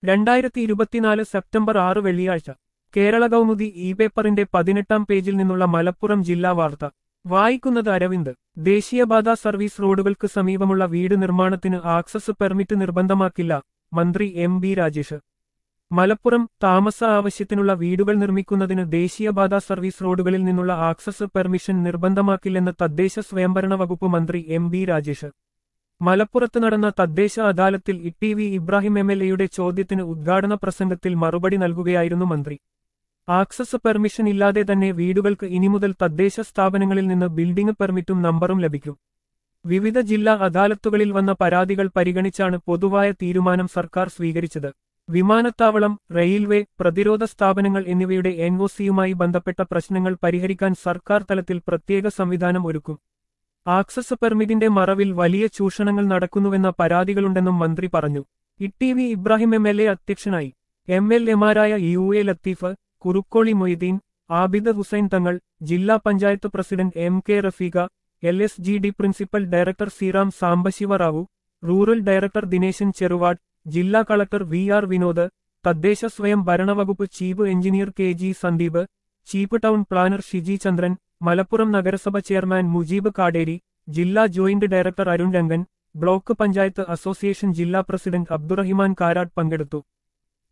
2024 September 6 വെള്ളിയാഴ്ച Kerala Kaumudi E പേപ്പറിന്റെ 18-ാം പേജിൽ നിന്നുള്ള മലപ്പുറം ജില്ലാ വാർത്ത വായിക്കുന്നത് അരവിന്ദ്. ദേശീയപാതാ സർവീസ് റോഡുകൾക്ക് സമീപമുള്ള വീട് നിർമ്മാണത്തിന് ആക്സസ് പെർമിറ്റ് നിർബന്ധമാക്കില്ല, മന്ത്രി എം.ബി. രാജേഷ്. മലപ്പുറം താമസ ആവശ്യത്തിനുള്ള വീടുകൾ നിർമ്മിക്കുന്നതിന് ദേശീയപാതാ സർവീസ് റോഡുകളിൽ നിന്നുള്ള ആക്സസ് പെർമിഷൻ നിർബന്ധമാക്കില്ലെന്ന് തദ്ദേശ സ്വയംഭരണ വകുപ്പ് മന്ത്രി എം.ബി. രാജേഷ്. മലപ്പുറത്ത് നടന്ന തദ്ദേശ അദാലത്തിൽ ടി.വി. ഇബ്രാഹിം എം.എൽ.എയുടെ ചോദ്യത്തിന് ഉദ്ഘാടന പ്രസംഗത്തിൽ മറുപടി നൽകുകയായിരുന്നു മന്ത്രി. ആക്സസ് പെർമിഷൻ ഇല്ലാതെ തന്നെ വീടുകൾക്ക് ഇനിമുതൽ തദ്ദേശ സ്ഥാപനങ്ങളിൽ നിന്ന് ബിൽഡിംഗ് പെർമിറ്റും നമ്പറും ലഭിക്കും. വിവിധ ജില്ലാ അദാലത്തുകളിൽ വന്ന പരാതികൾ പരിഗണിച്ചാണ് പൊതുവായ തീരുമാനം സർക്കാർ സ്വീകരിച്ചത്. വിമാനത്താവളം, റെയിൽവേ, പ്രതിരോധ സ്ഥാപനങ്ങൾ എന്നിവയുടെ എൻഒസിയുമായി ബന്ധപ്പെട്ട പ്രശ്നങ്ങൾ പരിഹരിക്കാൻ സർക്കാർ തലത്തിൽ പ്രത്യേക സംവിധാനം ഒരുക്കും. ആക്സസ് പെർമിറ്റിന്റെ മറവിൽ വലിയ ചൂഷണങ്ങൾ നടക്കുന്നുവെന്ന പരാതികളുണ്ടെന്നും മന്ത്രി പറഞ്ഞു. ടി.വി. ഇബ്രാഹിം എം.എൽ.എ അധ്യക്ഷനായി. എം.എൽ.എമാരായ യു.എ. ലത്തീഫ്, കുറുക്കോളി മൊയ്തീൻ, ആബിദ് ഹുസൈൻ തങ്ങൾ, ജില്ലാ panchayat president M K. Rafeeqa, LSGD principal director Sriram Sambasiva Rao, rural director Dinesan Cheruvad, ജില്ലാ കളക്ടർ വി.ആർ. വിനോദ്, തദ്ദേശ സ്വയം ഭരണവകുപ്പ് chief engineer K G. Sandeep, chief town planner Shiji Chandran, Malappuram നഗരസഭ ചെയർമാൻ മുജീബ് കാടേരി, ജില്ലാ joint director Arun Rangan, block panchayat association ജില്ലാ പ്രസിഡന്റ് അബ്ദുറഹിമാൻ കാരാട്ട് പങ്കെടുത്തു.